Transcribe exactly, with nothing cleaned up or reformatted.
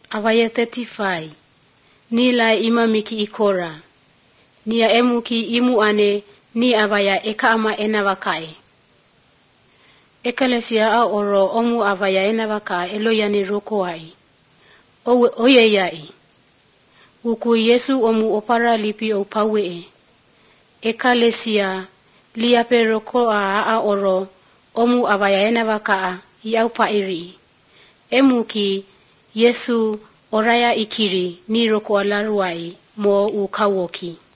Avaya thirty-five. Nila imamiki ikora. Nia emuki imu ane ni avaya eka ama enavakai. Ekalesia a oro omu avaya enavaka eloyani rokoai. Oye yai. Uku Yesu omu opara lipi o pawe. Ekalesia liape rokoa a oro omu avaya enavaka iau pairi. Emuki Yesu oraya ikiri ni rokoa laruai mo ukawoki.